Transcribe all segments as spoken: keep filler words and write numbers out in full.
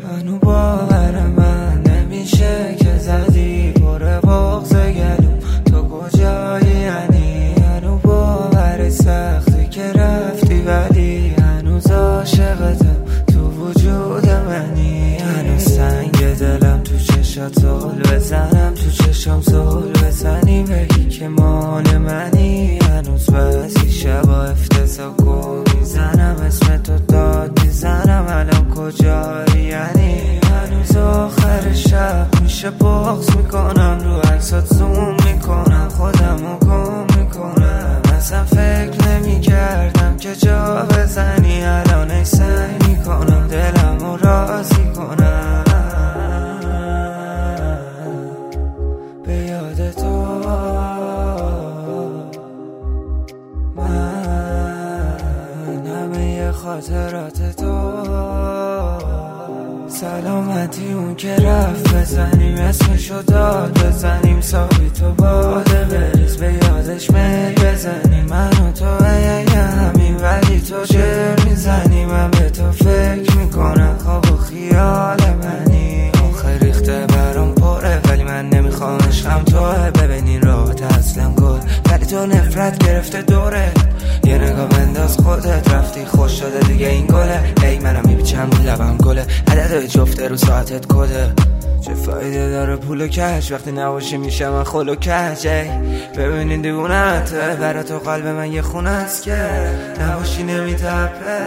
هنو باور من نمیشه که زدی پر بغض گلوم تو کجایی؟ یعنی هنو باور سختی که رفتی ولی هنوز عاشقتم تو وجود منی. هنوز سنگ دلم تو چشات زل بزنم تو چشم زل بزنی بگی که مال منی. هنوز بعضی شبا افتضاح گم میزنم اسم تو داد میزنم الان کجایی؟ یعنی هنوز آخر شب میشه بغض میکنم رو عکسات زوم میکنم خودمو گم میکنم. اصلا فکر نمیکردم که جا بزنی الان ای سعی میکنم دلمو راضی کنم به یاد تو. من همه خاطرات تو سلامتی اون که رفت بزنیم اسمشو داد بزنیم سابی تو باده بریز به یادش میل بزنیم من و تو ای همین ولی تو چر میزنی من به تو فکر میکنم خواب و خیال منی. آخه ریخته برام پره ولی من نمیخوام عشقم توه. ببینین راحت اصلم گل ولی تو نفرت گرفته دوره. یه نگاه بنداز خودت رفتی خوش شده دیگه این گله. ای منم میبیچم لبم گله عدد جفته رو ساعتت کده. چه فایده داره پول و کش وقتی نباشی میشه من خل و کش. ببینین دیوونت برا تو قلب من یه خونه است که نباشی نمیتپه.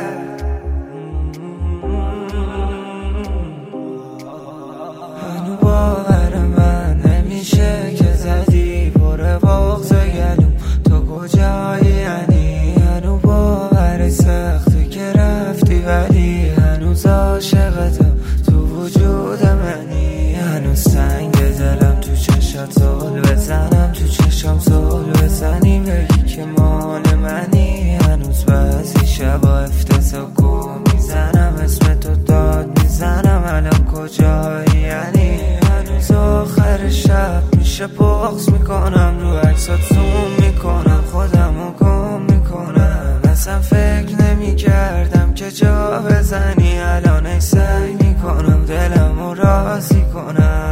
هنو باور من نمیشه که زدی پر بغض گلوم تو کجایی؟ یعنی هنو باور سختی که رفتی ولی هنوز عاشقتم تو وجود منی. هنوز سنگ دلم تو چشات زل بزنم تو چشم زل بزنی بگی که مال منی. هنوز بعضی شبا افتضاح گم میزنم اسم تو داد میزنم الان کجایی؟ یعنی هنوز آخر شب میشه بغض میکنم رو عکسات زوم میکنم خودمو گم میکنم. اصلا فکر نمیکردم که جا بزنی الان ای سعی میکنم دلمو راضی کنم